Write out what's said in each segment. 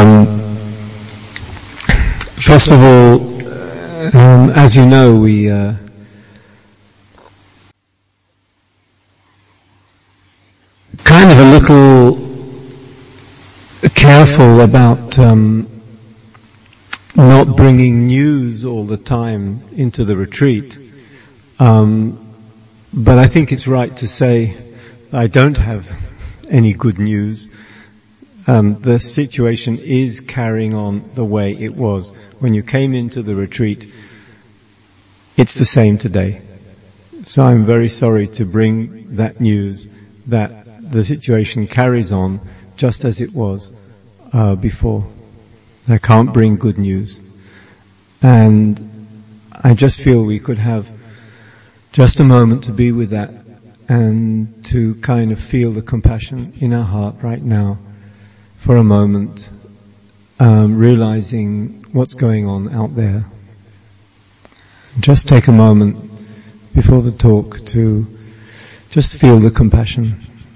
First of all, as you know, we kind of a little careful about not bringing news all the time into the retreat. But I think it's right to say I don't have any good news. The situation is carrying on the way it was when you came into the retreat. It's the same today. So I'm very sorry to bring that news that the situation carries on just as it was before. I can't bring good news. And I just feel we could have just a moment to be with that and to kind of feel the compassion in our heart right now for a moment, realizing what's going on out there. Just take a moment before the talk to just feel the compassion.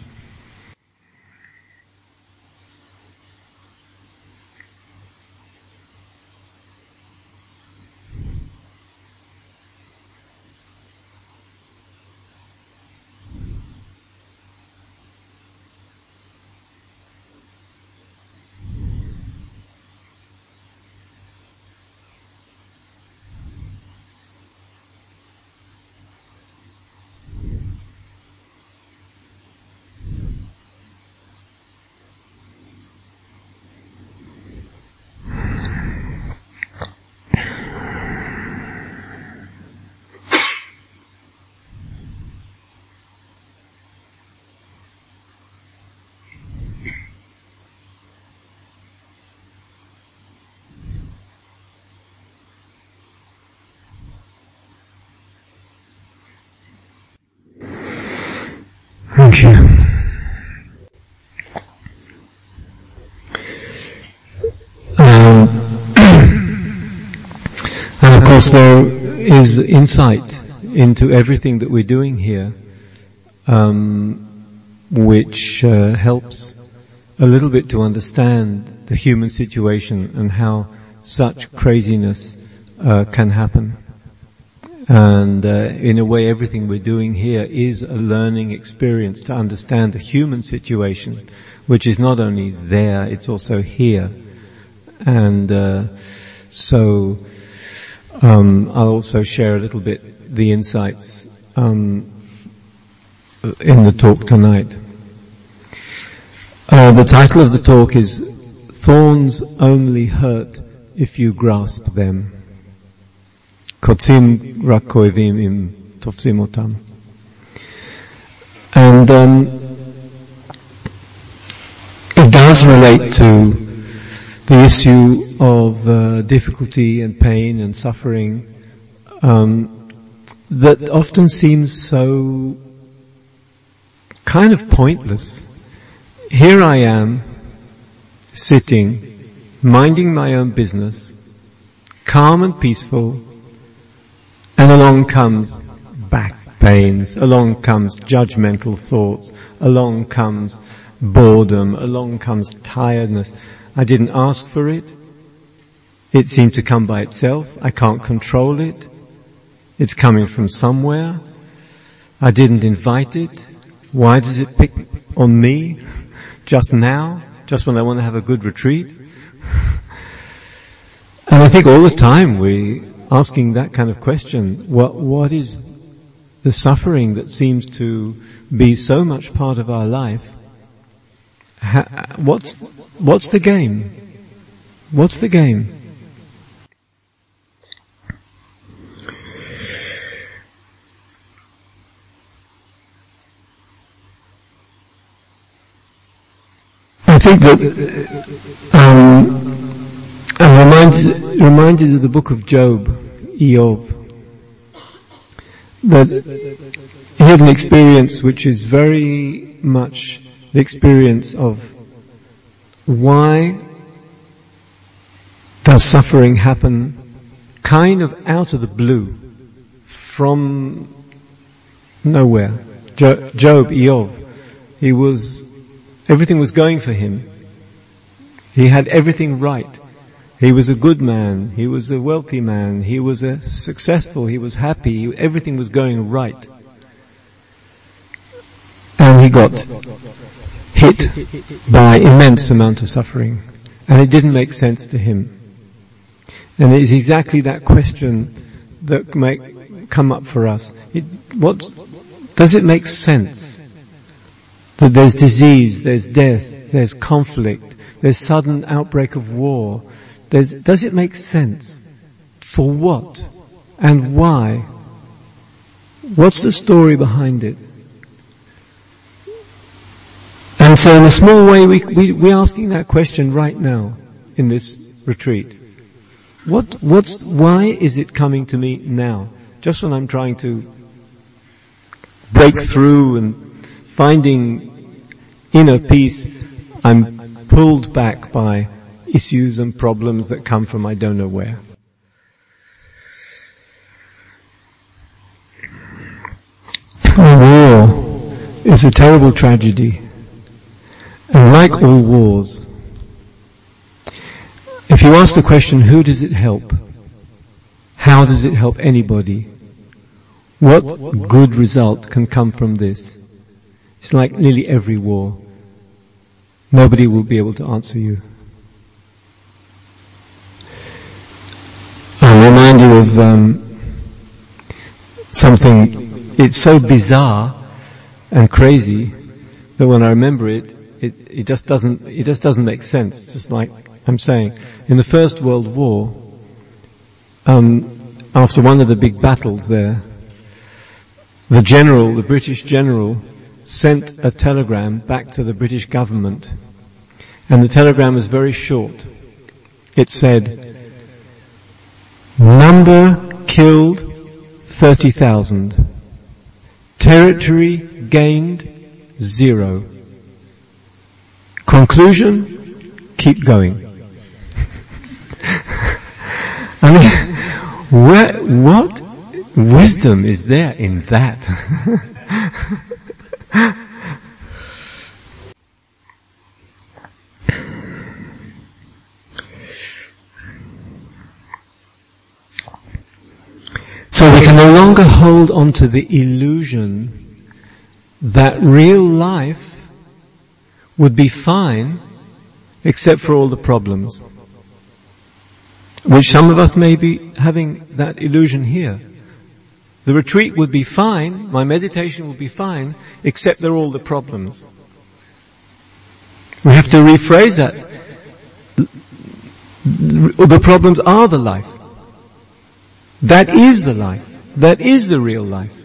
Thank you. And of course there is insight into everything that we're doing here, which helps a little bit to understand the human situation and how such craziness can happen. And in a way, everything we're doing here is a learning experience to understand the human situation, which is not only there, it's also here. And so I'll also share a little bit the insights in the talk tonight. The title of the talk is "Thorns Only Hurt If You Grasp Them." Kotzim rak koevim im tofsim otam. And it does relate to the issue of difficulty and pain and suffering that often seems so kind of pointless. Here I am, sitting, minding my own business, calm and peaceful, and along comes back pains, along comes judgmental thoughts, along comes boredom, along comes tiredness. I didn't ask for it. It seemed to come by itself. I can't control it. It's coming from somewhere. I didn't invite it. Why does it pick on me just now, just when I want to have a good retreat? And I think all the time we asking that kind of question, what is the suffering that seems to be so much part of our life? What's the game? What's the game? I think that I'm reminded of the book of Job, Eov, that he had an experience which is very much the experience of why does suffering happen kind of out of the blue, from nowhere. Job, Eov, everything was going for him. He had everything right. He was a good man. He was a wealthy man. He was successful. He was happy. Everything was going right. And he got hit by immense amount of suffering. And it didn't make sense to him. And it is exactly that question that might come up for us. Does it make sense that there's disease, there's death, there's conflict, there's sudden outbreak of war? Does it make sense? For what? And why? What's the story behind it? And so in a small way we're asking that question right now in this retreat. Why is it coming to me now? Just when I'm trying to break through and finding inner peace, I'm pulled back by issues and problems that come from I don't know where. War is a terrible tragedy. And like all wars, if you ask the question, who does it help? How does it help anybody? What good result can come from this? It's like nearly every war. Nobody will be able to answer you. I'll remind you of something. It's so bizarre and crazy that when I remember it just doesn't make sense. Just like I'm saying, in the First World War, after one of the big battles there, the British general, sent a telegram back to the British government, and the telegram was very short. It said, number killed 30,000, territory gained 0. Conclusion, keep going. I mean, what wisdom is there in that? So we can no longer hold on to the illusion that real life would be fine except for all the problems, which some of us may be having that illusion here. The retreat would be fine, my meditation would be fine, except there are all the problems. We have to rephrase that. The problems are the life. That is the life. That is the real life.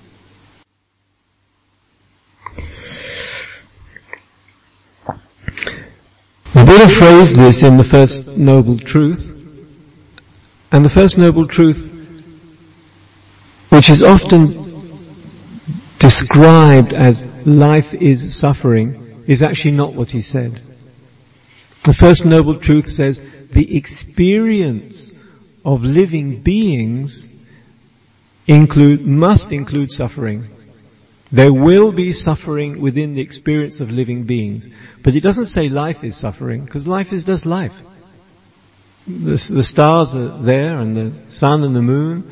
The Buddha phrased this in the First Noble Truth, and the First Noble Truth, which is often described as life is suffering, is actually not what he said. The First Noble Truth says the experience of living beings must include suffering. There will be suffering within the experience of living beings. But it doesn't say life is suffering, because life is just life. The stars are there, and the sun and the moon.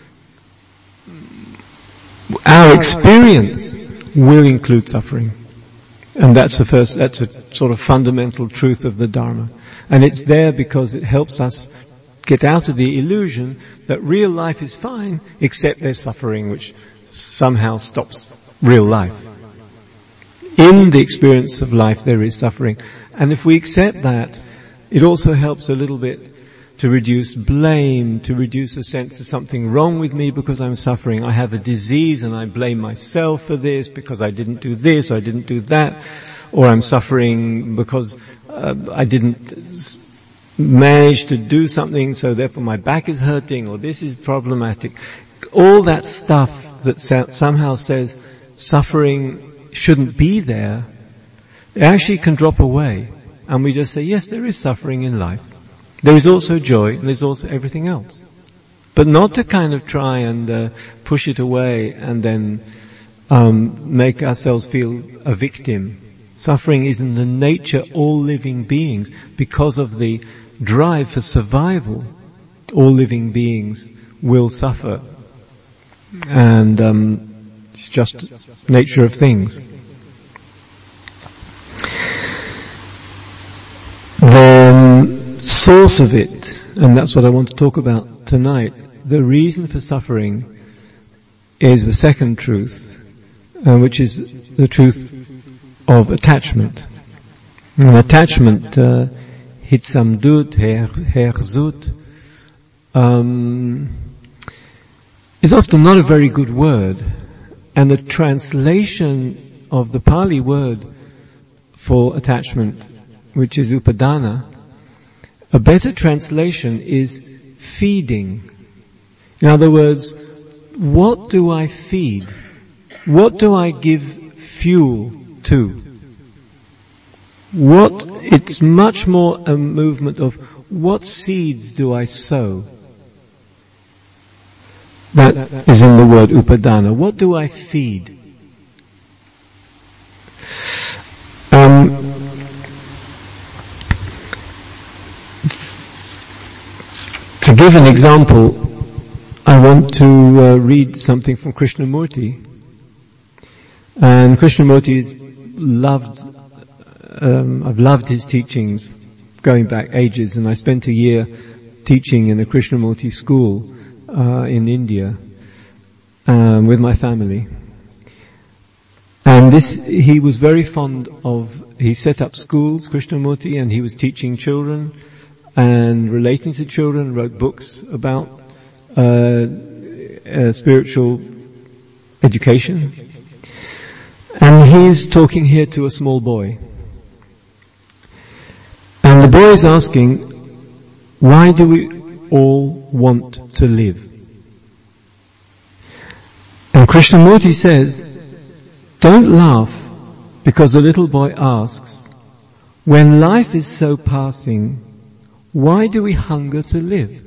Our experience will include suffering. And that's a sort of fundamental truth of the Dharma. And it's there because it helps us get out of the illusion that real life is fine, except there's suffering which somehow stops real life. In the experience of life there is suffering. And if we accept that, it also helps a little bit to reduce blame, to reduce a sense of something wrong with me because I'm suffering. I have a disease and I blame myself for this because I didn't do this or I didn't do that. Or I'm suffering because I didn't manage to do something, so therefore my back is hurting, or this is problematic. All that stuff that somehow says suffering shouldn't be there, it actually can drop away. And we just say, yes, there is suffering in life. There is also joy, and there's also everything else. But not to kind of try and push it away and then make ourselves feel a victim. Suffering is in the nature of all living beings. Because of the drive for survival, all living beings will suffer. And it's just nature of things. The source of it, and that's what I want to talk about tonight, the reason for suffering is the second truth, which is the truth of attachment. And attachment, hitsamdut, herzut, is often not a very good word. And the translation of the Pali word for attachment, which is upadana, a better translation is feeding. In other words, what do I feed? What do I give fuel to? It's much more a movement of what seeds do I sow? That is in the word upadana. What do I feed? To give an example, I want to read something from Krishnamurti. And Krishnamurti is loved, I've loved his teachings going back ages, and I spent a year teaching in a Krishnamurti school in India with my family. And he was very fond of, he set up schools, Krishnamurti, and he was teaching children and relating to children, wrote books about spiritual education. And he's talking here to a small boy. And the boy is asking, why do we all want to live? And Krishnamurti says, don't laugh because the little boy asks, when life is so passing, why do we hunger to live?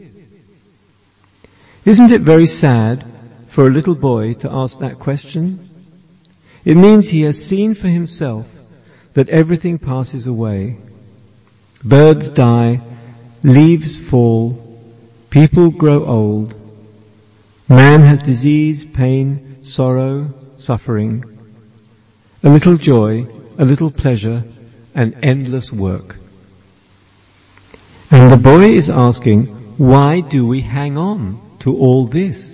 Isn't it very sad for a little boy to ask that question? It means he has seen for himself that everything passes away. Birds die, leaves fall, people grow old. Man has disease, pain, sorrow, suffering. A little joy, a little pleasure, and endless work. And the boy is asking, why do we hang on to all this?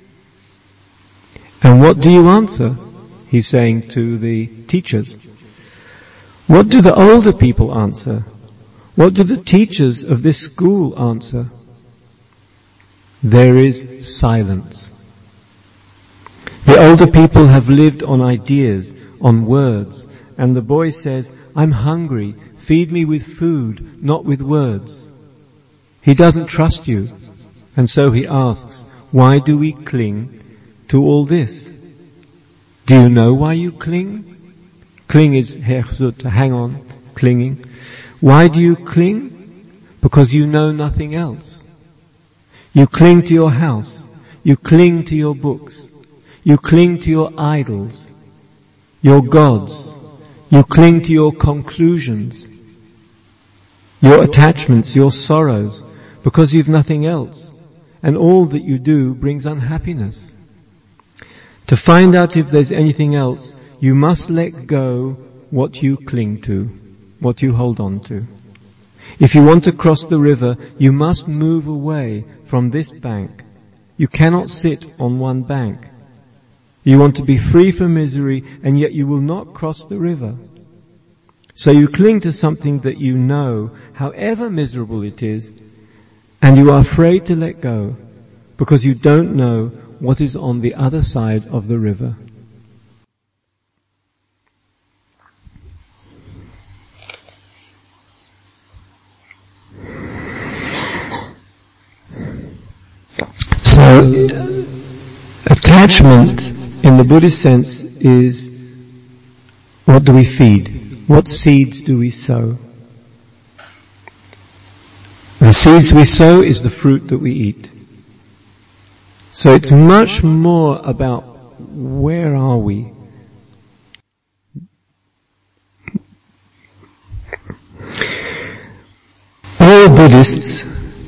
And what do you answer? He's saying to the teachers. What do the older people answer? What do the teachers of this school answer? There is silence. The older people have lived on ideas, on words, and the boy says, I'm hungry, feed me with food, not with words. He doesn't trust you, and so he asks, why do we cling to all this? Do you know why you cling? Cling is herzut, to hang on, clinging. Why do you cling? Because you know nothing else. You cling to your house. You cling to your books. You cling to your idols, your gods. You cling to your conclusions, your attachments, your sorrows, because you've nothing else. And all that you do brings unhappiness. To find out if there's anything else, you must let go what you cling to, what you hold on to. If you want to cross the river, you must move away from this bank. You cannot sit on one bank. You want to be free from misery, and yet you will not cross the river. So you cling to something that you know, however miserable it is, and you are afraid to let go, because you don't know what is on the other side of the river. So, attachment in the Buddhist sense is, what do we feed? What seeds do we sow? The seeds we sow is the fruit that we eat. So it's much more about where are we? all Buddhists,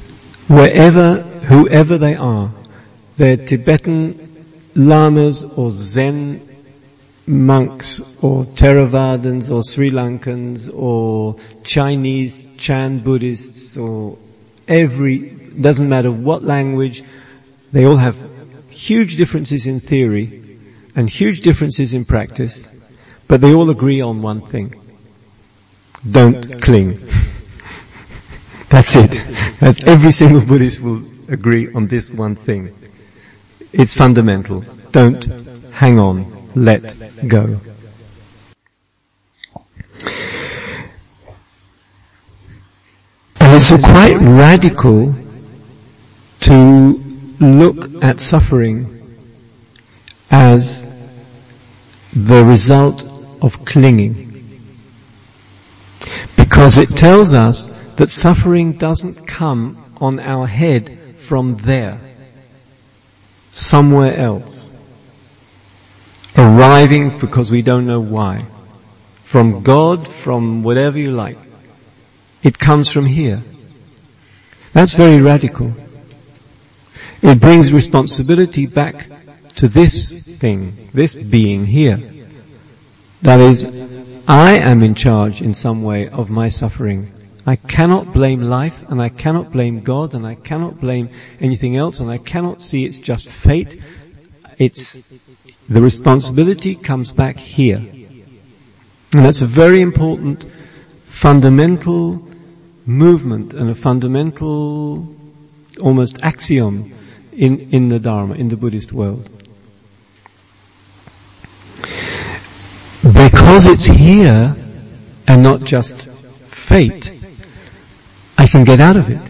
whoever they are, they're Tibetan lamas or Zen monks or Theravadins or Sri Lankans or Chinese Chan Buddhists or doesn't matter what language, they all have huge differences in theory and huge differences in practice, but they all agree on one thing. Don't cling. That's it. That's every single Buddhist will agree on this one thing. It's fundamental. Don't hang on. Let go. And it's quite radical to look at suffering as the result of clinging. Because it tells us that suffering doesn't come on our head from there, somewhere else, arriving because we don't know why, from God, from whatever you like. It comes from here. That's very radical. It brings responsibility back to this thing, this being here. That is, I am in charge in some way of my suffering. I cannot blame life, and I cannot blame God, and I cannot blame anything else, and I cannot see it's just fate. The responsibility comes back here. And that's a very important, fundamental movement and a fundamental, almost axiom in the Dharma, in the Buddhist world. Because it's here and not just fate, I can get out of it.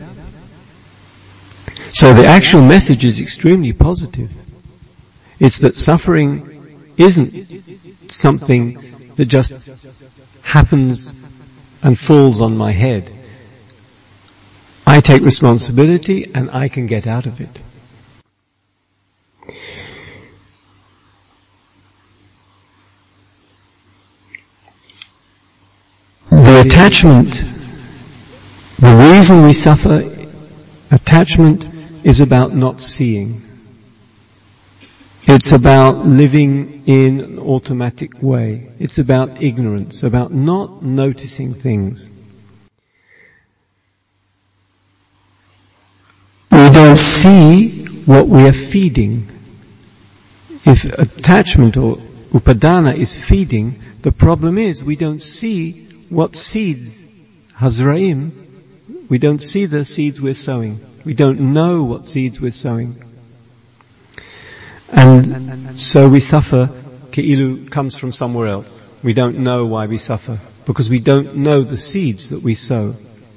So the actual message is extremely positive. It's that suffering isn't something that just happens and falls on my head. I take responsibility and I can get out of it. The attachment, the reason we suffer, attachment is about not seeing. It's about living in an automatic way. It's about ignorance, about not noticing things. We don't see what we are feeding. If attachment or upadana is feeding, the problem is we don't see what seeds, Hazraim, we don't see the seeds we're sowing. We don't know what seeds we're sowing. And so we suffer, Ke'ilu comes from somewhere else. We don't know why we suffer, because we don't know the seeds that we sow.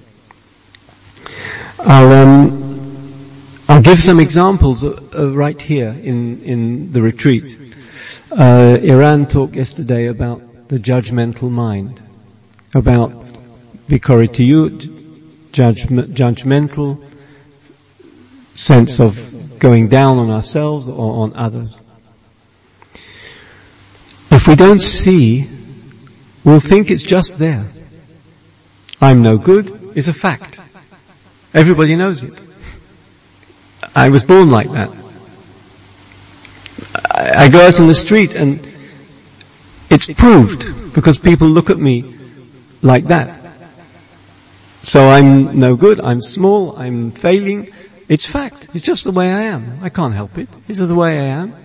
I'll give some examples right here in the retreat. Iran talked yesterday about the judgmental mind, about vikariyut, judgmental sense of going down on ourselves or on others. If we don't see, we'll think it's just there. I'm no good is a fact. Everybody knows it. I was born like that. I go out in the street and it's proved because people look at me like that. So I'm no good, I'm small, I'm failing. It's fact. It's just the way I am. I can't help it. It's the way I am.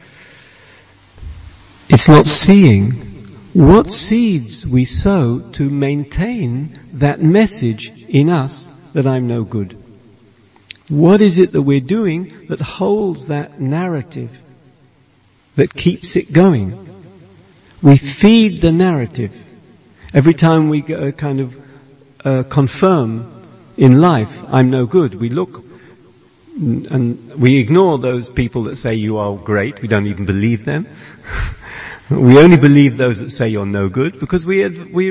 It's not seeing what seeds we sow to maintain that message in us that I'm no good. What is it that we're doing that holds that narrative, that keeps it going? We feed the narrative. Every time we confirm in life, I'm no good, we look and we ignore those people that say you are great. We don't even believe them. We only believe those that say you're no good because we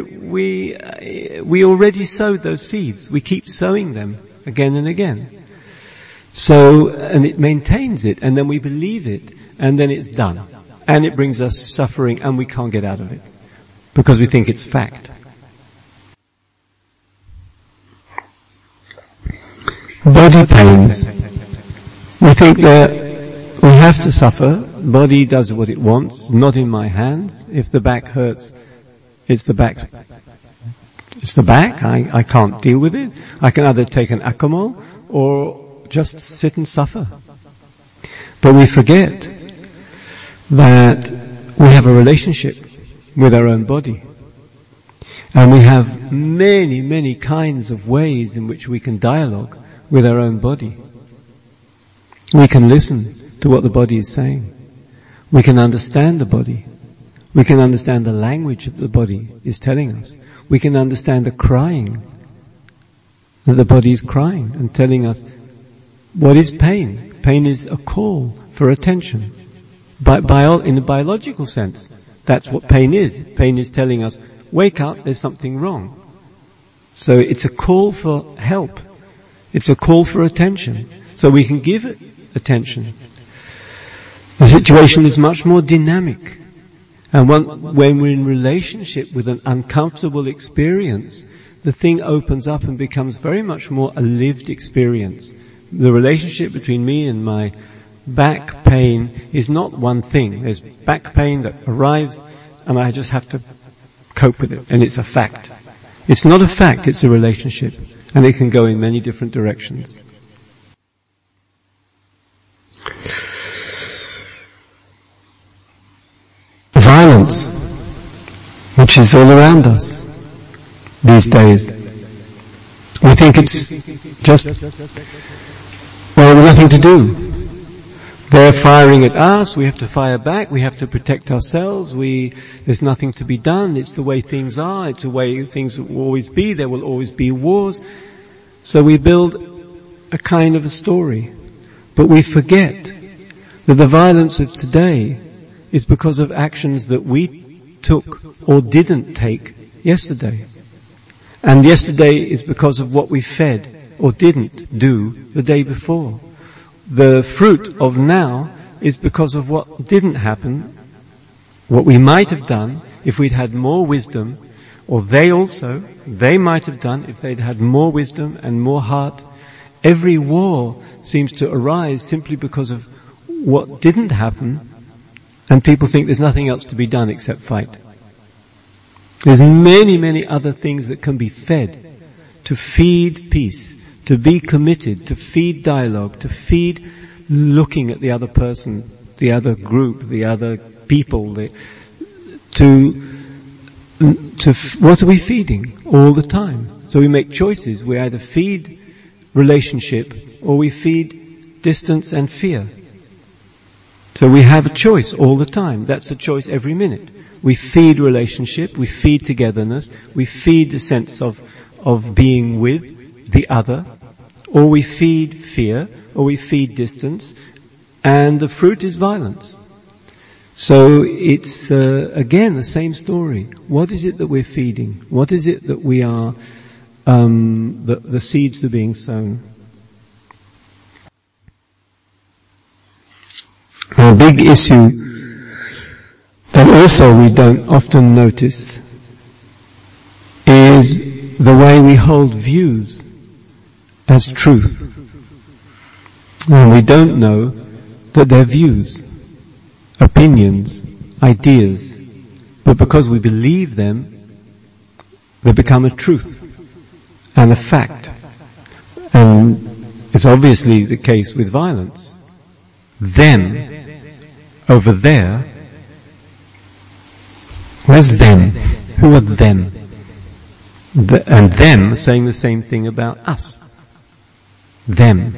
already sowed those seeds. We keep sowing them again and again. So, and it maintains it, and then we believe it, and then it's done. And it brings us suffering, and we can't get out of it because we think it's fact. Body pains. We think that we have to suffer. Body does what it wants, not in my hands. If the back hurts, it's the back. I can't deal with it. I can either take an Acamol or just sit and suffer. But we forget that we have a relationship with our own body. And we have many, many kinds of ways in which we can dialogue with our own body. We can listen to what the body is saying. We can understand the body. We can understand the language that the body is telling us. We can understand the crying, that the body is crying and telling us, what is pain? Pain is a call for attention. In a biological sense, that's what pain is. Pain is telling us, wake up, there's something wrong. So it's a call for help. It's a call for attention. So we can give it attention. The situation is much more dynamic. And when we're in relationship with an uncomfortable experience, the thing opens up and becomes very much more a lived experience. The relationship between me and my back pain is not one thing. There's back pain that arrives and I just have to cope with it, and it's a fact. It's not a fact, it's a relationship, and it can go in many different directions. Violence, which is all around us these days. We think it's just, nothing to do. They're firing at us, we have to fire back, we have to protect ourselves, there's nothing to be done, it's the way things are, it's the way things will always be, there will always be wars. So we build a kind of a story. But we forget that the violence of today is because of actions that we took or didn't take yesterday. And yesterday is because of what we fed or didn't do the day before. The fruit of now is because of what didn't happen, what we might have done if we'd had more wisdom, or they might have done if they'd had more wisdom and more heart. Every war seems to arise simply because of what didn't happen, and people think there's nothing else to be done except fight. There's many, many other things that can be fed to feed peace, to be committed, to feed dialogue, to feed looking at the other person, the other group, the other people. What are we feeding all the time? So we make choices. We either feed relationship or we feed distance and fear. So we have a choice all the time. That's a choice every minute. We feed relationship, we feed togetherness, we feed the sense of being with the other, or we feed fear, or we feed distance, and the fruit is violence. So it's again the same story. What is it that we're feeding? What is it that we are, the seeds are being sown? A big issue that also we don't often notice is the way we hold views as truth. And we don't know that they're views, opinions, ideas, but because we believe them, they become a truth and a fact. And it's obviously the case with violence. Them, over there, where's them? Who are them? And them saying the same thing about us. Them.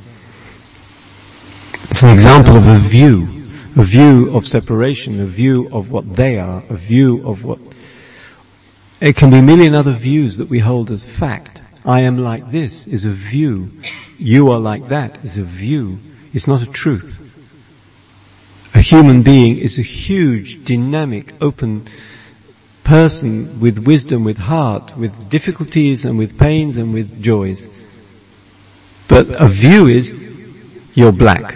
It's an example of a view of separation, a view of what they are, a view of what... It can be a million other views that we hold as fact. I am like this is a view. You are like that is a view. It's not a truth. A human being is a huge, dynamic, open person with wisdom, with heart, with difficulties and with pains and with joys. But a view is, you're black.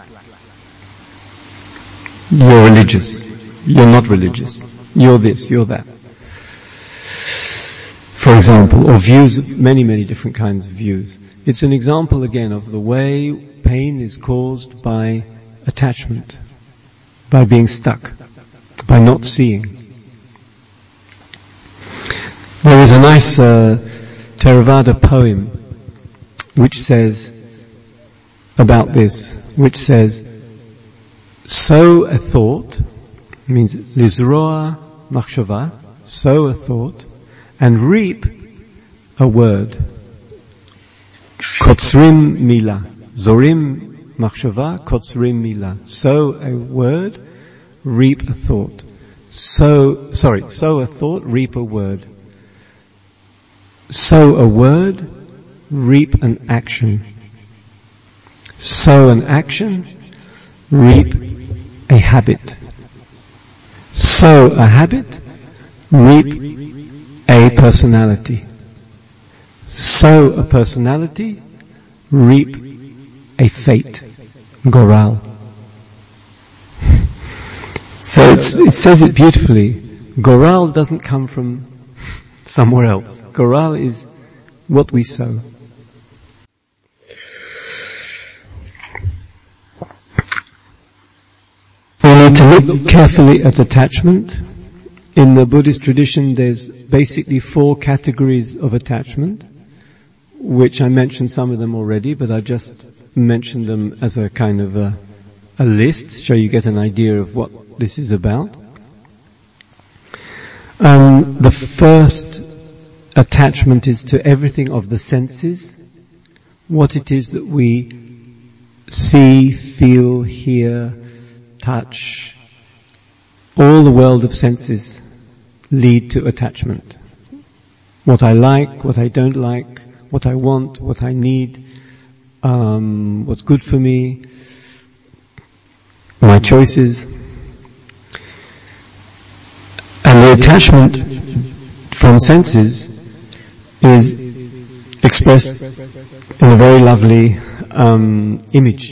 You're religious. You're not religious. You're this, you're that. for example, or views, many, many different kinds of views. It's an example again of the way pain is caused by attachment, by being stuck, by not seeing. There is a nice Theravada poem which says about this, which says, sow a thought, means lizroa machshava, sow a thought, and reap a word. Kotzrim mila, zorim machshava, kotzrim mila. Sow a word, reap a thought. Sow a thought, reap a word. Sow a word, reap an action. Sow an action, reap a habit. Sow a habit, reap a personality. Sow a personality, reap a fate. Goral. So it says it beautifully. Goral doesn't come from somewhere else. Goral is what we sow. We need to look carefully at attachment. In the Buddhist tradition, there's basically 4 categories of attachment, which I mentioned some of them already, but I just mentioned them as a kind of a list, so you get an idea of what this is about. The first attachment is to everything of the senses, what it is that we see, feel, hear, touch. All the world of senses lead to attachment. What I like, what I don't like, what I want, what I need, what's good for me, my choices. And the attachment from senses is expressed in a very lovely image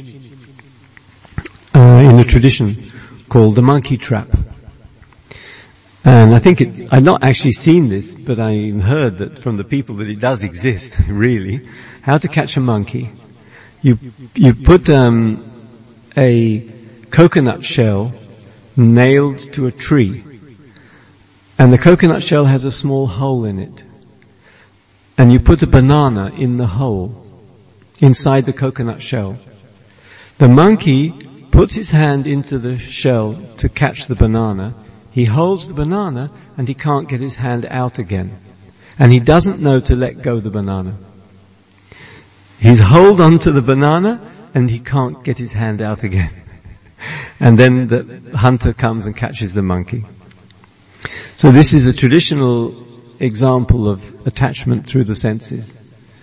in a tradition called the monkey trap. And I think I've not actually seen this, but I heard that from the people that it does exist, really. How to catch a monkey. You put a coconut shell nailed to a tree, and the coconut shell has a small hole in it. And you put a banana in the hole, inside the coconut shell. The monkey puts his hand into the shell to catch the banana. He holds the banana and he can't get his hand out again. And he doesn't know to let go the banana. He's hold on to the banana and he can't get his hand out again. And then the hunter comes and catches the monkey. So this is a traditional example of attachment through the senses.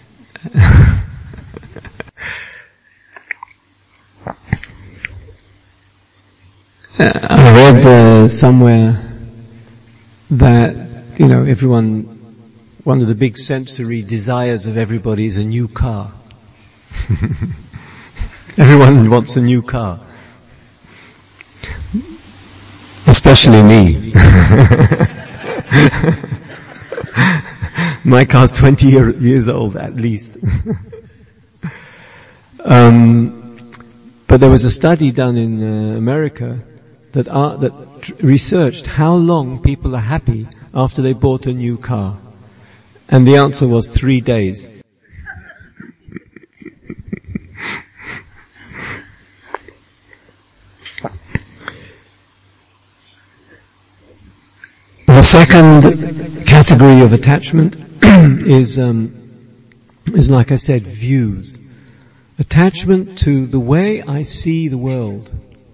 I read somewhere that, one of the big sensory desires of everybody is a new car. Everyone wants a new car. Especially me. My car's 20 years old at least. But there was a study done in America that researched how long people are happy after they bought a new car. And the answer was 3 days. The second category of attachment is like I said, views. Attachment to the way I see the world.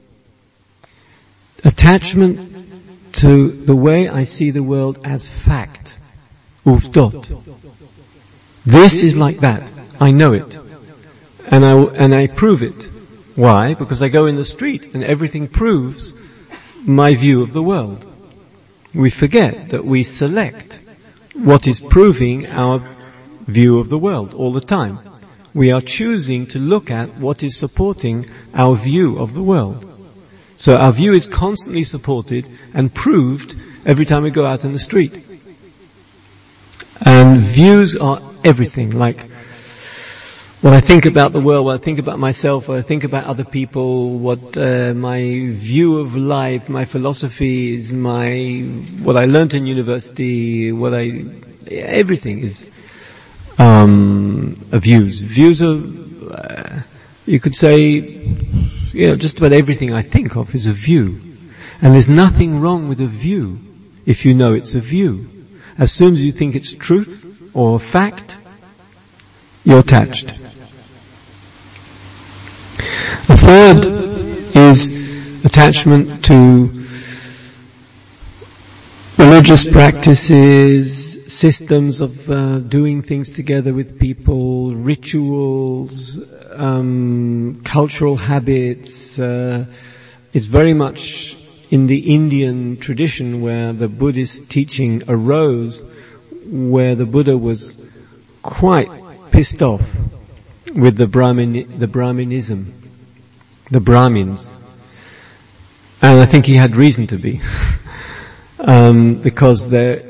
Attachment to the way I see the world as fact. Uvdot. This is like that. I know it. And I prove it. Why? Because I go in the street and everything proves my view of the world. We forget that we select what is proving our view of the world all the time. We are choosing to look at what is supporting our view of the world. So our view is constantly supported and proved every time we go out in the street. And views are everything, like what I think about the world, what I think about myself, what I think about other people, what my view of life, my philosophy is, what I learnt in university, everything is views. Views are, you could say, just about everything I think of is a view. And there's nothing wrong with a view if you know it's a view. As soon as you think it's truth or fact, you're attached. The third is attachment to religious practices, systems of doing things together with people, rituals, cultural habits. It's very much in the Indian tradition where the Buddhist teaching arose, where the Buddha was quite pissed off with the Brahminism, the Brahmins. And I think he had reason to be. Because they're,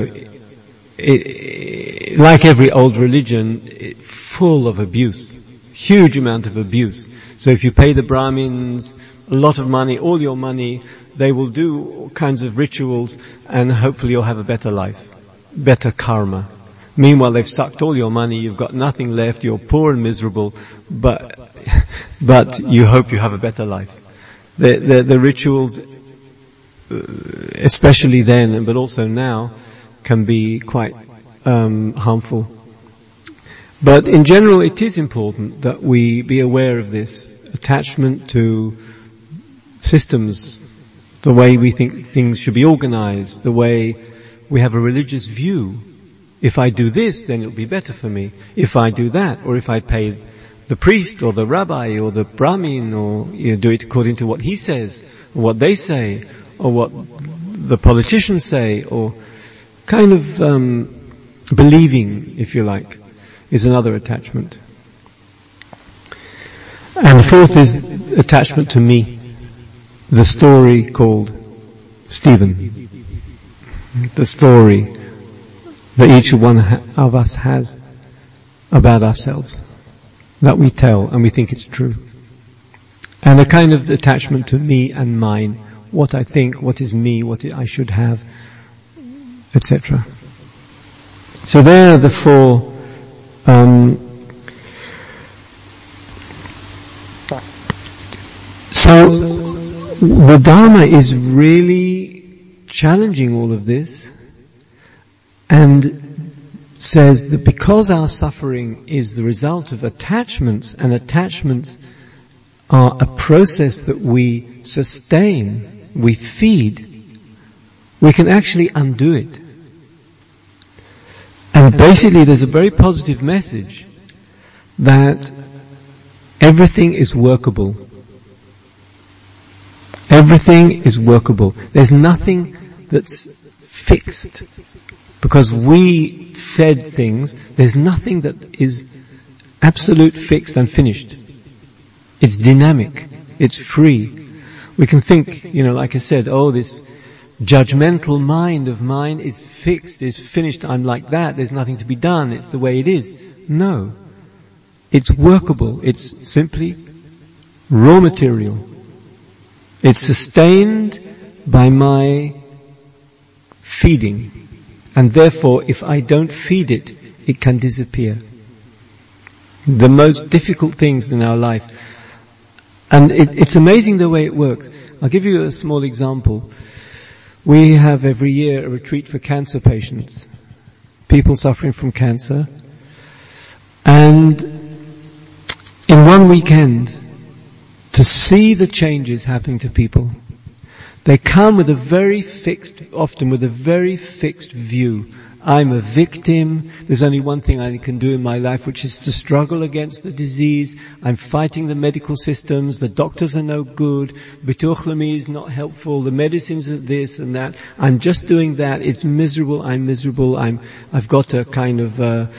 like every old religion, full of abuse. Huge amount of abuse. So if you pay the Brahmins a lot of money, all your money, they will do all kinds of rituals and hopefully you'll have a better life. Better karma. Meanwhile, they've sucked all your money, you've got nothing left, you're poor and miserable, but you hope you have a better life. The rituals, especially then, but also now, can be quite harmful. But in general, it is important that we be aware of this attachment to systems, the way we think things should be organized, the way we have a religious view. If I do this, then it'll be better for me. If I do that, or if I pay the priest or the rabbi or the Brahmin, or do it according to what he says, or what they say, or what the politicians say, or kind of believing, if you like, is another attachment. And the fourth is attachment to me. The story called Stephen. The story that each one of us has about ourselves, that we tell and we think it's true. And a kind of attachment to me and mine, what I think, what is me, what I should have, etc. So there are the four so the Dharma is really challenging all of this and says that because our suffering is the result of attachments, and attachments are a process that we sustain, we feed, we can actually undo it. And basically there's a very positive message that everything is workable. Everything is workable. There's nothing that's fixed. Because we fed things, there's nothing that is absolute, fixed and finished. It's dynamic. It's free. We can think, like I said, this judgmental mind of mine is fixed, is finished, I'm like that, there's nothing to be done, it's the way it is. No. It's workable. It's simply raw material. It's sustained by my feeding. And therefore, if I don't feed it, it can disappear. The most difficult things in our life. And it's amazing the way it works. I'll give you a small example. We have every year a retreat for cancer patients. People suffering from cancer. And in one weekend, to see the changes happening to people, they come with often with a very fixed view. I'm a victim. There's only one thing I can do in my life, which is to struggle against the disease. I'm fighting the medical systems. The doctors are no good. Bituch Leumi is not helpful. The medicines are this and that. I'm just doing that. It's miserable. I'm miserable. I've got a kind of,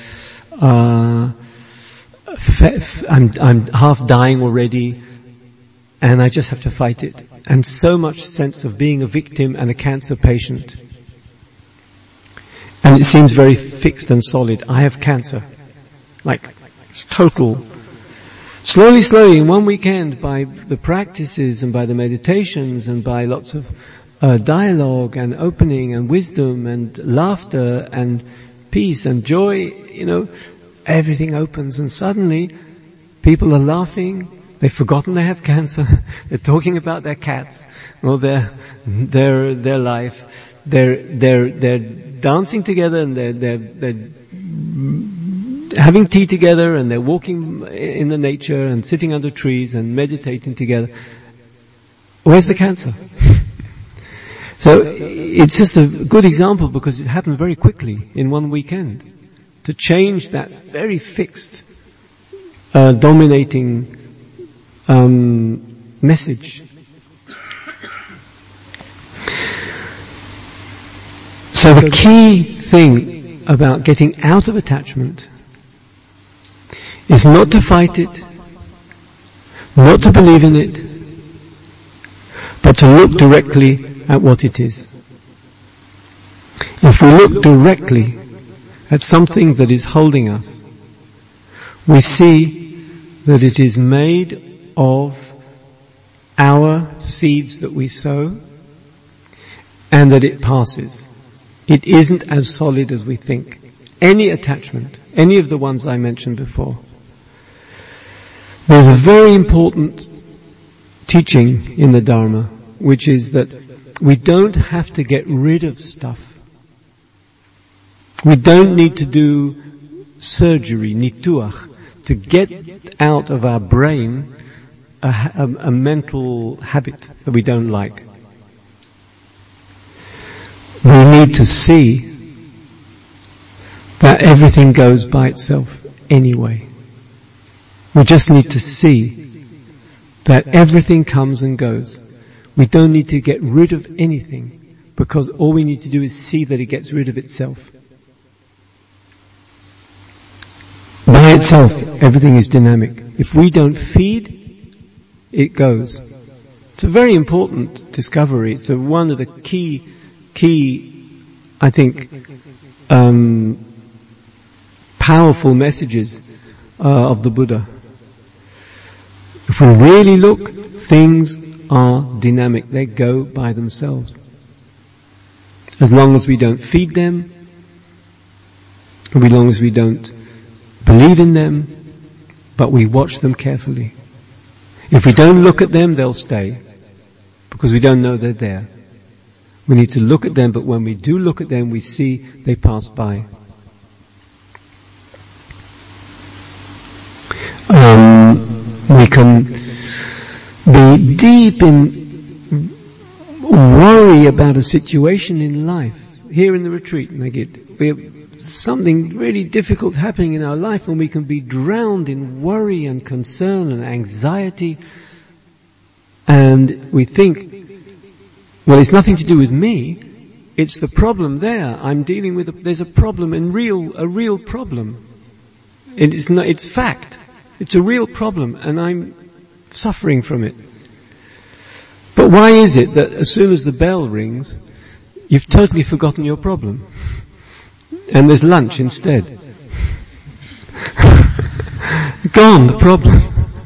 I'm half dying already. And I just have to fight it. And so much sense of being a victim and a cancer patient. And And it seems very fixed and solid. I have cancer. Like, it's total. Slowly, in one weekend, by the practices and by the meditations and by lots of dialogue and opening and wisdom and laughter and peace and joy, everything opens, and suddenly people are laughing. They've forgotten they have cancer. They're talking about their cats or their life. They're dancing together, and they're having tea together, and they're walking in the nature and sitting under trees and meditating together. Where's the cancer? So it's just a good example because it happened very quickly in one weekend to change that very fixed, dominating message. So the key thing about getting out of attachment is not to fight it, not to believe in it, but to look directly at what it is. If we look directly at something that is holding us, we see that it is made of our seeds that we sow, and that it passes. It isn't as solid as we think. Any attachment, any of the ones I mentioned before. There's a very important teaching in the Dharma, which is that we don't have to get rid of stuff. We don't need to do surgery, nituach, to get out of our brain a mental habit that we don't like. We need to see that everything goes by itself anyway. We just need to see that everything comes and goes. We don't need to get rid of anything, because all we need to do is see that it gets rid of itself. By itself, everything is dynamic. If we don't feed, it goes. It's a very important discovery. It's one of the key, I think, powerful messages of the Buddha. If we really look, things are dynamic. They go by themselves. As long as we don't feed them, as long as we don't believe in them, but we watch them carefully. If we don't look at them, they'll stay, because we don't know they're there. We need to look at them, but when we do look at them, we see they pass by. We can be deep in worry about a situation in life. Here in the retreat, we have something really difficult happening in our life, and we can be drowned in worry and concern and anxiety, and we think, well, it's nothing to do with me, it's the problem there. I'm dealing with there's a problem, a real problem. It's fact. It's a real problem, and I'm suffering from it. But why is it that as soon as the bell rings, you've totally forgotten your problem, and there's lunch instead? Gone, the problem.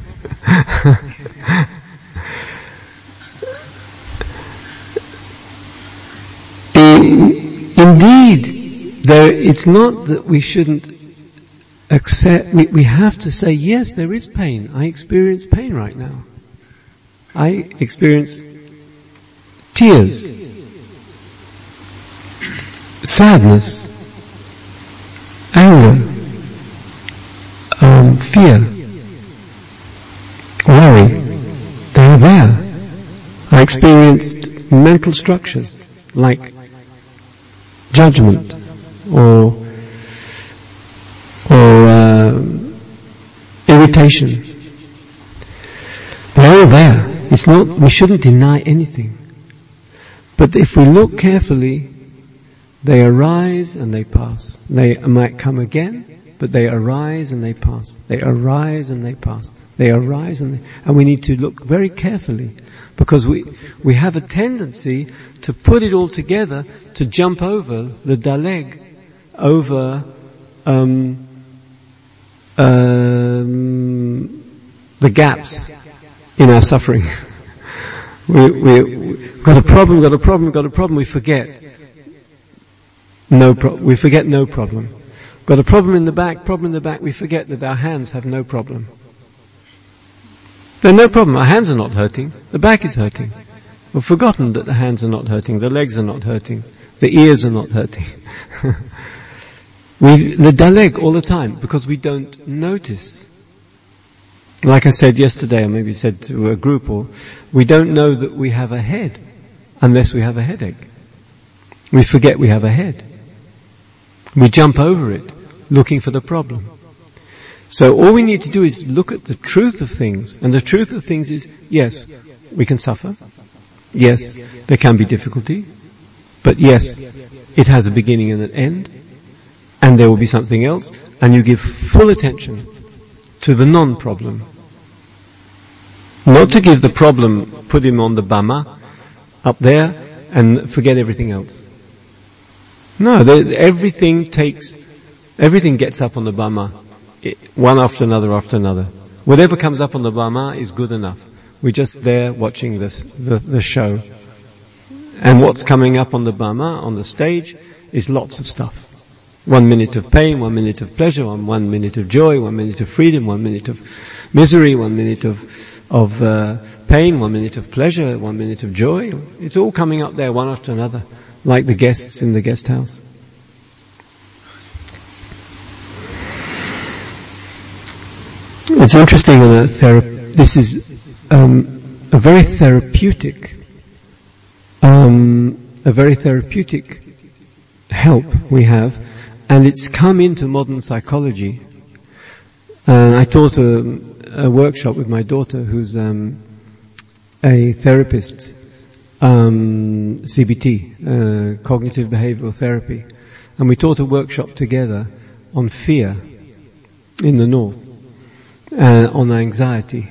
Indeed, it's not that we shouldn't accept, we have to say, yes, there is pain. I experience pain right now. I experience tears, sadness, anger, fear, worry. They're there. I experienced mental structures like judgment or irritation. They're all there. It's not, we shouldn't deny anything. But if we look carefully, they arise and they pass. They might come again, but they arise and they pass. They arise and they pass. They arise and we need to look very carefully, because we have a tendency to put it all together, to jump over the daleg, over the gaps in our suffering. We've got a problem, we forget. We forget no problem. Got a problem in the back, we forget that our hands have no problem. There's no problem, our hands are not hurting, the back is hurting. We've forgotten that the hands are not hurting, the legs are not hurting, the ears are not hurting. We daleg all the time because we don't notice. Like I said yesterday, or maybe said to a group, or we don't know that we have a head unless we have a headache. We forget we have a head. We jump over it, looking for the problem. So all we need to do is look at the truth of things, and the truth of things is, yes, we can suffer. Yes, there can be difficulty. But yes, it has a beginning and an end, and there will be something else, and you give full attention to the non-problem. Not to give the problem, put him on the bama, up there, and forget everything else. No, everything gets up on the bama, one after another. Whatever comes up on the bama is good enough. We're just there watching the show. And what's coming up on the bama, on the stage, is lots of stuff. 1 minute of pain, 1 minute of pleasure, 1 minute of joy, 1 minute of freedom, 1 minute of misery, 1 minute of pain, 1 minute of pleasure, 1 minute of joy. It's all coming up there one after another, like the guests in the guest house. It's interesting, this is a very therapeutic help we have, and it's come into modern psychology. And I taught a workshop with my daughter, who's a therapist, CBT, cognitive behavioral therapy, and we taught a workshop together on fear in the north, on anxiety.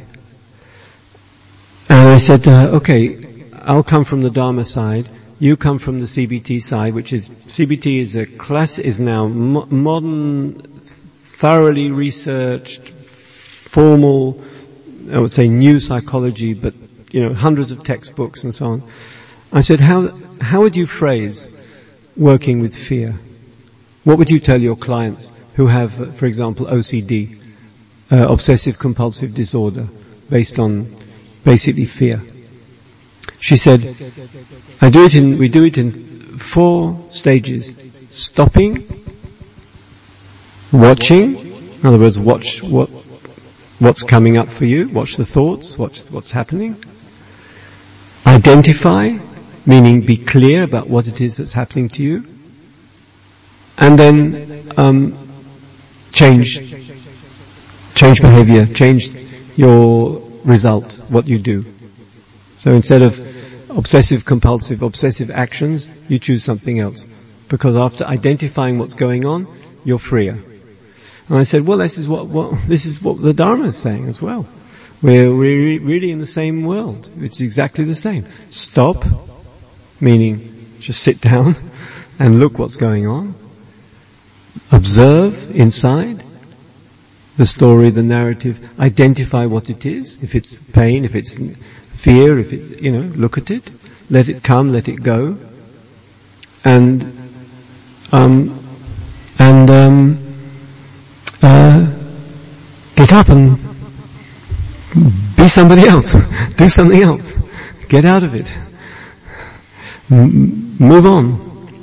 And I said to her, okay, I'll come from the Dharma side, you come from the CBT side, which is, CBT is now modern, thoroughly researched, formal, I would say new psychology, but, hundreds of textbooks and so on. I said, how would you phrase working with fear? What would you tell your clients who have, for example, OCD, obsessive compulsive disorder, based on basically fear? She said, we do it in 4 stages. Stopping, watching, in other words, watch what's coming up for you, watch the thoughts, watch what's happening. Identify, meaning be clear about what it is that's happening to you. And then, change behavior, change your result, what you do. So instead of obsessive actions, you choose something else. Because after identifying what's going on, you're freer. And I said, well, this is what the Dharma is saying as well. We're really in the same world. It's exactly the same. Stop, meaning just sit down and look what's going on. Observe inside the story, the narrative. Identify what it is. If it's pain, if it's fear, if it's, look at it. Let it come, let it go. And get up and be somebody else. Do something else. Get out of it. Move on.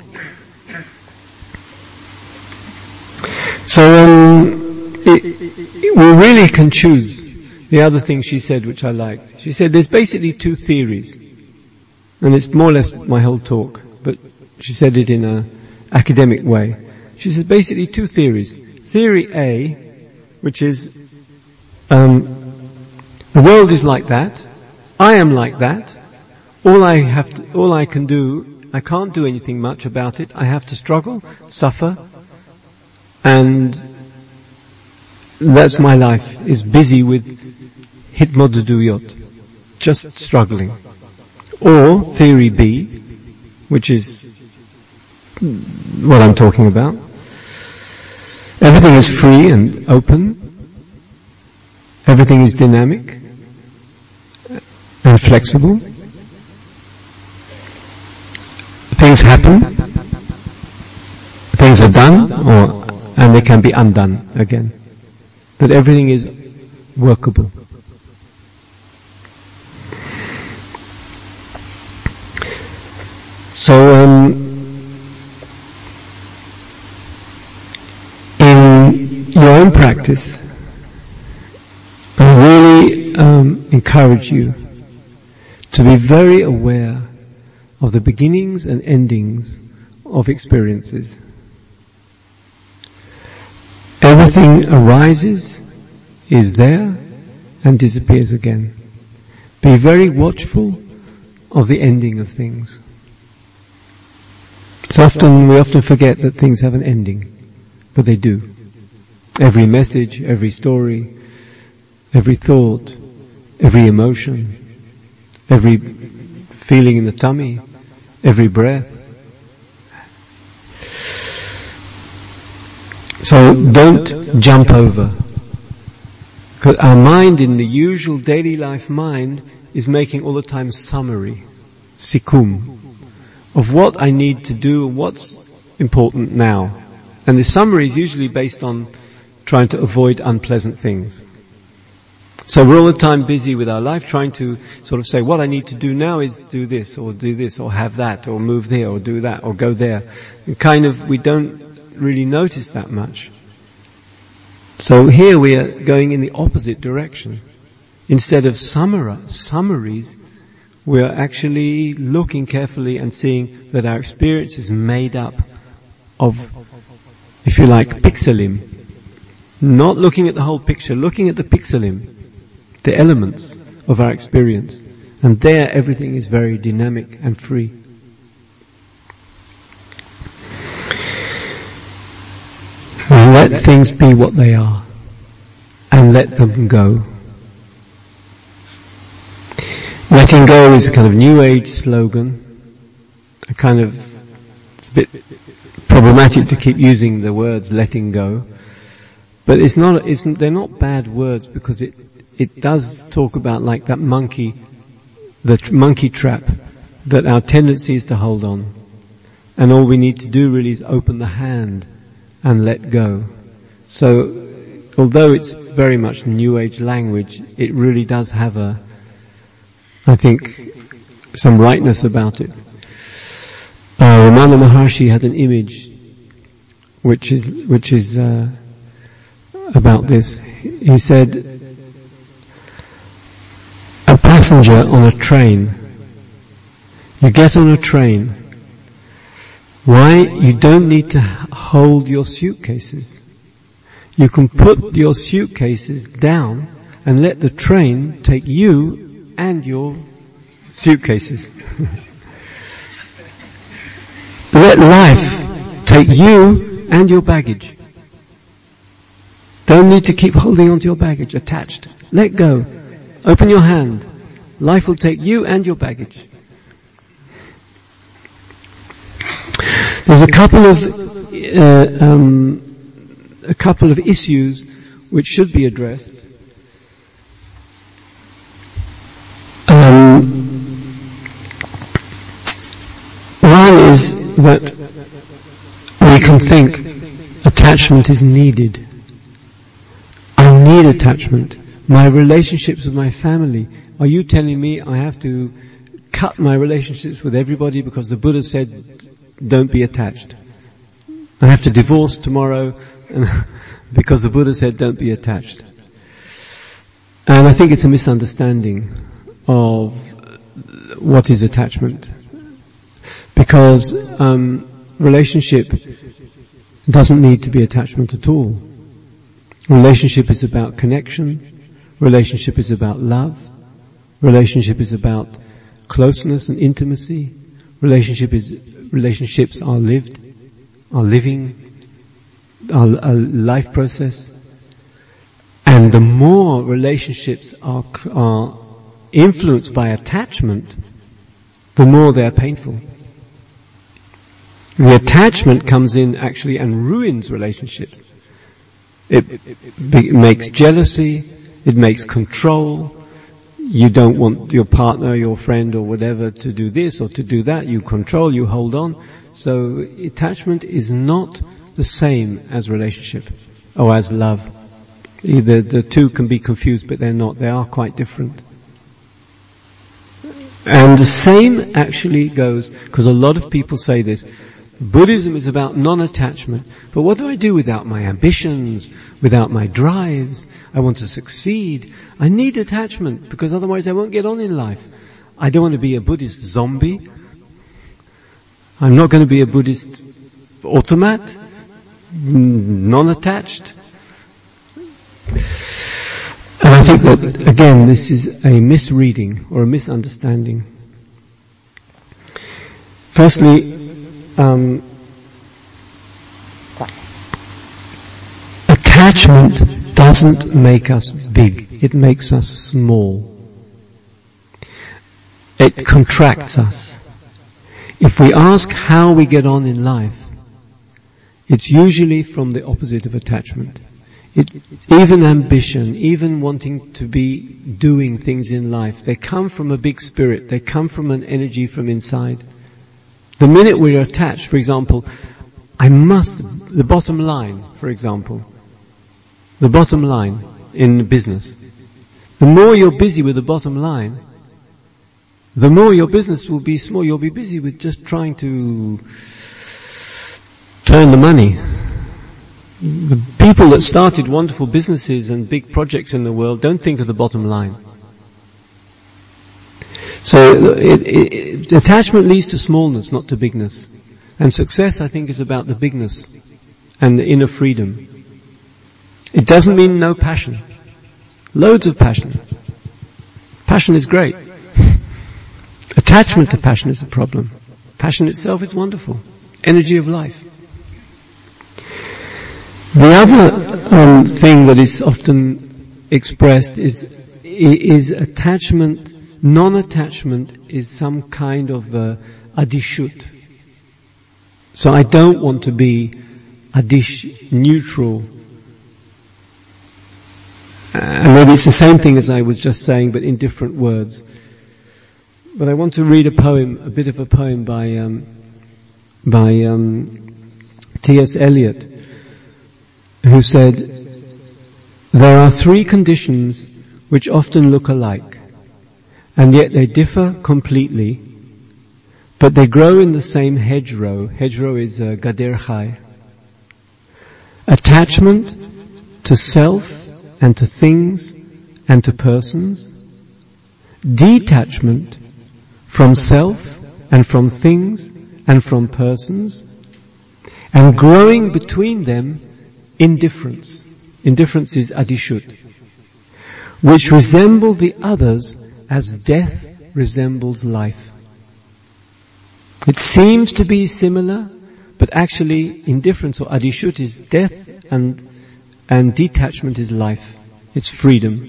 So we really can choose. The other thing she said, which I liked, she said there's basically 2 theories, and it's more or less my whole talk, but she said it in an academic way. She said basically 2 theories. Theory A, which is the world is like that, I am like that, all I can do, I can't do anything much about it, I have to struggle, suffer, and that's my life, is busy with hitmoduduyot, just struggling. Or theory B, which is what I'm talking about, everything is free and open. Everything is dynamic and flexible. Things happen. Things are done, and they can be undone again. But everything is workable. So, in your own practice, I really encourage you to be very aware of the beginnings and endings of experiences. Everything arises, is there, and disappears again. Be very watchful of the ending of things. We often forget that things have an ending, but they do. Every message, every story, every thought, every emotion, every feeling in the tummy, every breath. So don't jump over. Because our mind, in the usual daily life mind, is making all the time summary, sikum, of what I need to do and what's important now. And the summary is usually based on trying to avoid unpleasant things. So we're all the time busy with our life trying to sort of say, what I need to do now is do this, or have that, or move there, or do that, or go there. And we don't really notice that much. So here we are going in the opposite direction. Instead of summaries, we are actually looking carefully and seeing that our experience is made up of, if you like, pixelim. Not looking at the whole picture, looking at the pixelim, the elements of our experience. And there everything is very dynamic and free. Let things be what they are, and let them go. Letting go is a kind of new age slogan. It's a bit problematic to keep using the words letting go. But they're not bad words, because it does talk about like that the monkey trap, that our tendency is to hold on. And all we need to do really is open the hand and let go. So, although it's very much New Age language, it really does have I think, some rightness about it. Ramana Maharshi had an image which is about this. He said, a passenger on a train. You get on a train. Why? You don't need to hold your suitcases. You can put your suitcases down and let the train take you and your suitcases. Let life take you and your baggage. Don't need to keep holding onto your baggage, attached. Let go. Open your hand. Life will take you and your baggage. There's a couple of issues which should be addressed. One is that we can think attachment is needed. I need attachment. My relationships with my family. Are you telling me I have to cut my relationships with everybody because the Buddha said don't be attached? I have to divorce tomorrow because the Buddha said don't be attached. And I think it's a misunderstanding of what is attachment. Because relationship doesn't need to be attachment at all. Relationship is about connection. Relationship is about love. Relationship is about closeness and intimacy. Relationships are living, a life process. And the more relationships are influenced by attachment, the more they are painful. The attachment comes in actually and ruins relationships. It makes jealousy, it makes control. You don't want your partner, your friend or whatever to do this or to do that. You control, you hold on. So attachment is not the same as relationship or as love. Either the two can be confused, but they're not. They are quite different. And the same actually goes, because a lot of people say this, Buddhism is about non-attachment. But what do I do without my ambitions, without my drives? I want to succeed. I need attachment, because otherwise I won't get on in life. I don't want to be a Buddhist zombie. I'm not going to be a Buddhist automat, non-attached. And I think that, again, this is a misreading or a misunderstanding. Firstly, attachment doesn't make us big. It makes us small. It contracts us. If we ask how we get on in life, it's usually from the opposite of attachment. Even ambition, even wanting to be doing things in life, they come from a big spirit. They come from an energy from inside. The minute we're attached, for example, the bottom line, for example, the bottom line in business. The more you're busy with the bottom line, the more your business will be small. You'll be busy with just trying to turn the money. The people that started wonderful businesses and big projects in the world don't think of the bottom line. So attachment leads to smallness, not to bigness. And success, I think, is about the bigness and the inner freedom. It doesn't mean no passion. Loads of passion. Passion is great. Attachment to passion is the problem. Passion itself is wonderful. Energy of life. The other thing that is often expressed is attachment. Non-attachment is some kind of adishut. So I don't want to be adish, neutral. And maybe it's the same thing as I was just saying, but in different words. But I want to read a poem, a bit of a poem by T.S. Eliot, who said, "There are three conditions which often look alike, and yet they differ completely, but they grow in the same hedgerow." Hedgerow is gader chai. Attachment to self and to things and to persons. Detachment from self and from things and from persons. And growing between them, indifference. Indifference is adishut, which resemble the others as death resembles life. It seems to be similar, but actually indifference or adishut is death and detachment is life. It's freedom.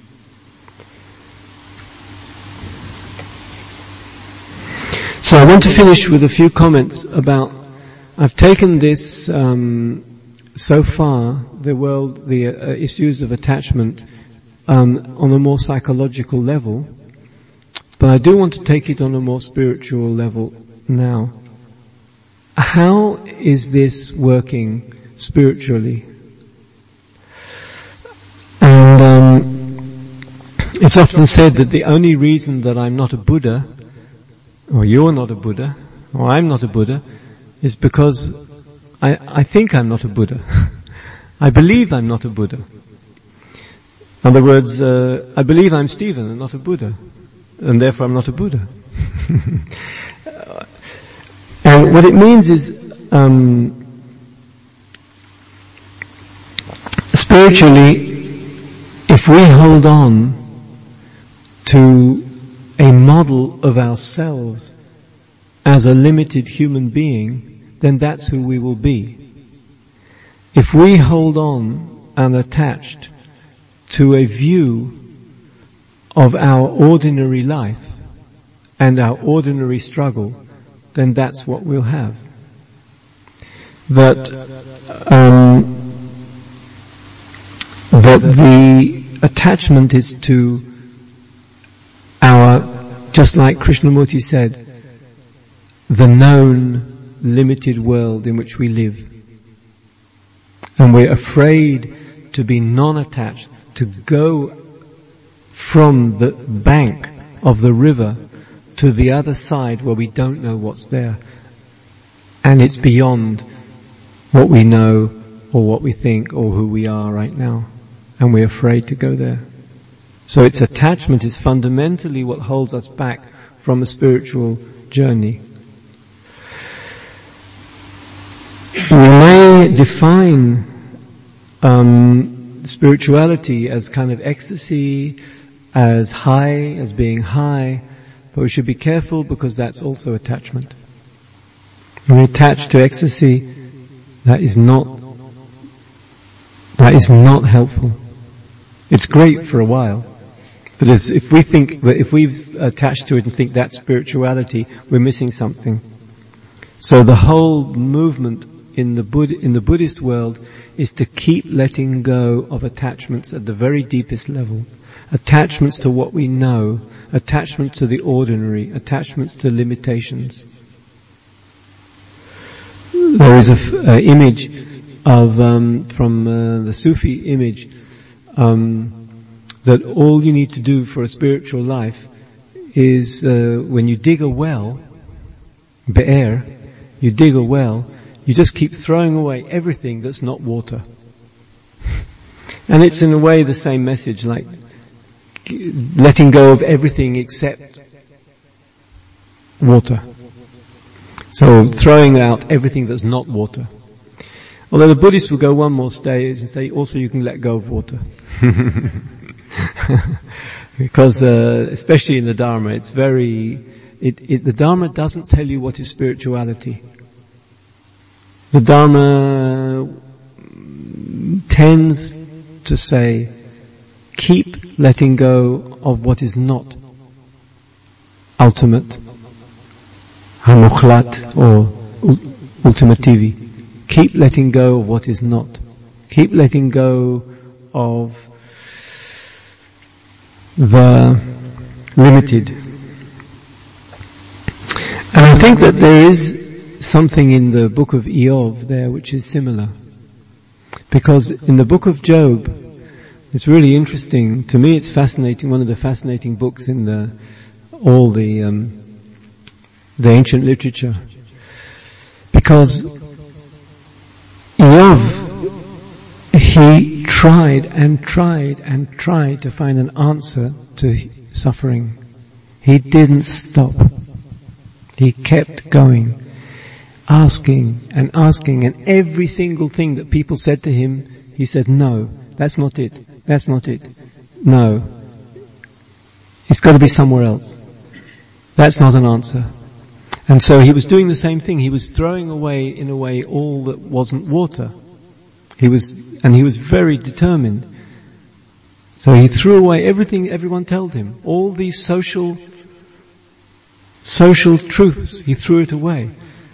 So I want to finish with a few comments about, I've taken this so far, the issues of attachment on a more psychological level, but I do want to take it on a more spiritual level now. How is this working spiritually? And it's often said that the only reason that I'm not a Buddha, or you're not a Buddha, or I'm not a Buddha, is because I think I'm not a Buddha. I believe I'm not a Buddha. In other words, I believe I'm Stephen and not a Buddha, and therefore I'm not a Buddha. And what it means is, spiritually, if we hold on to a model of ourselves as a limited human being, then that's who we will be. If we hold on and attached to a view of our ordinary life and our ordinary struggle, then that's what we'll have. That that the attachment is to just like Krishnamurti said, the known limited world in which we live. And we're afraid to be non-attached, to go from the bank of the river to the other side where we don't know what's there. And it's beyond what we know or what we think or who we are right now. And we're afraid to go there. So its attachment is fundamentally what holds us back from a spiritual journey. We may define spirituality as kind of ecstasy, as high, as being high, but we should be careful because that's also attachment. When we attach to ecstasy, that is not helpful. It's great for a while, but if we've attached to it and think that's spirituality, we're missing something. So the whole movement in the Buddhist world is to keep letting go of attachments at the very deepest level. Attachments to what we know, attachments to the ordinary, attachments to limitations. There is an image of from the Sufi image that all you need to do for a spiritual life is when you dig a well, be'er, you dig a well, you just keep throwing away everything that's not water. And it's in a way the same message, like letting go of everything except water. So throwing out everything that's not water. Although the Buddhists will go one more stage and say also you can let go of water. Because especially in the Dharma, it's the Dharma doesn't tell you what is spirituality. The Dharma tends to say, keep letting go of what is not ultimate, hamukhlat or ultimativi. Keep letting go of what is not. Keep letting go of the limited. And I think that there is something in the book of Eov there which is similar. Because in the book of Job, it's really interesting. To me it's fascinating, one of the fascinating books in the ancient literature. Because Eov, he tried and tried and tried to find an answer to suffering. He didn't stop. He kept going, asking, and every single thing that people said to him, he said, no, that's not it, no. It's got to be somewhere else. That's not an answer. And so he was doing the same thing. He was throwing away, in a way, all that wasn't water. He was very determined. So he threw away everything everyone told him. All these social truths, he threw it away.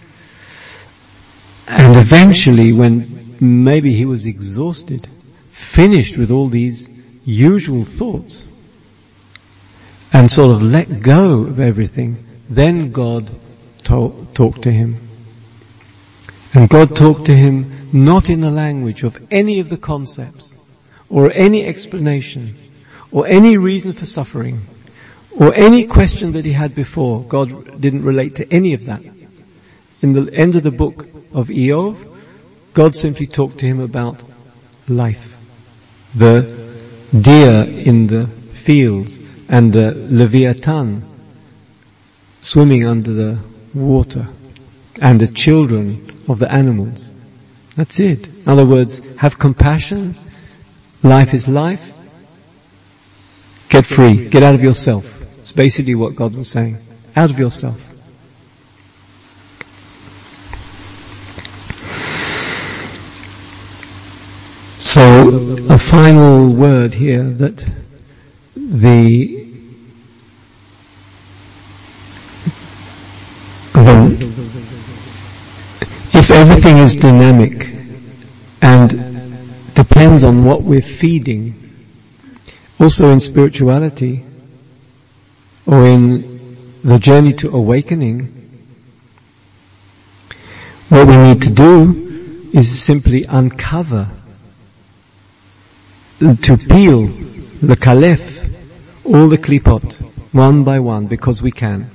And eventually, when maybe he was exhausted, finished with all these usual thoughts, and sort of let go of everything, then God talked to him. And God talked to him not in the language of any of the concepts, or any explanation, or any reason for suffering, or any question that he had before. God didn't relate to any of that. In the end of the book of Eov, God simply talked to him about life. The deer in the fields and the Leviathan swimming under the water and the children of the animals. That's it. In other words, have compassion. Life is life. Get free. Get out of yourself. It's basically what God was saying. Out of yourself. So, a final word here that if everything is dynamic and depends depends on what we're feeding. Also in spirituality, or in the journey to awakening, what we need to do is simply uncover, to peel the kalef, all the klipot, one by one, because we can.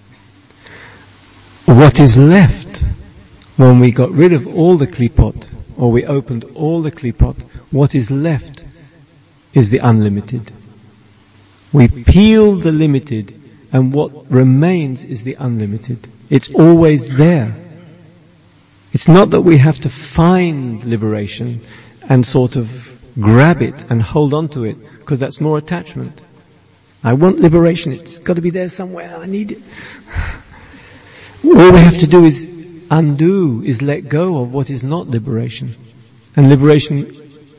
What is left when we got rid of all the klipot, or we opened all the klipot, what is left is the unlimited. We peel the limited, and what remains is the unlimited. It's always there. It's not that we have to find liberation and sort of grab it and hold on to it, because that's more attachment. I want liberation, it's got to be there somewhere, I need it. All we have to do is undo, is let go of what is not liberation. And liberation,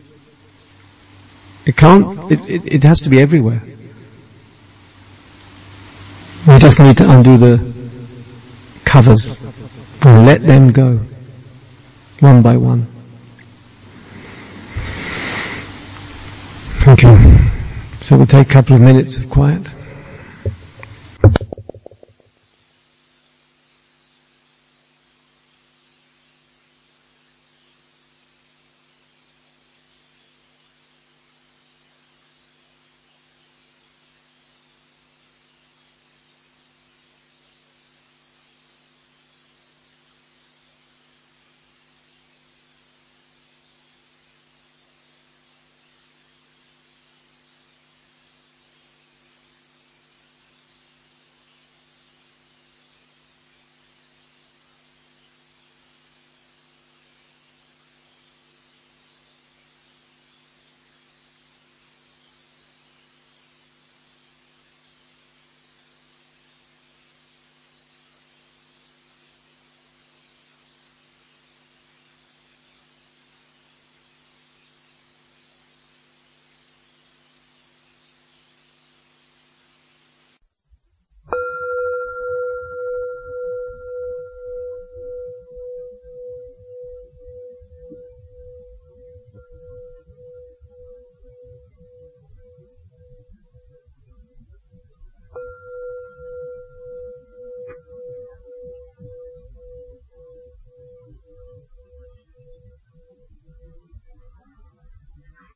it has to be everywhere. We just need to undo the covers and let them go, one by one. Thank you. So we'll take a couple of minutes of quiet.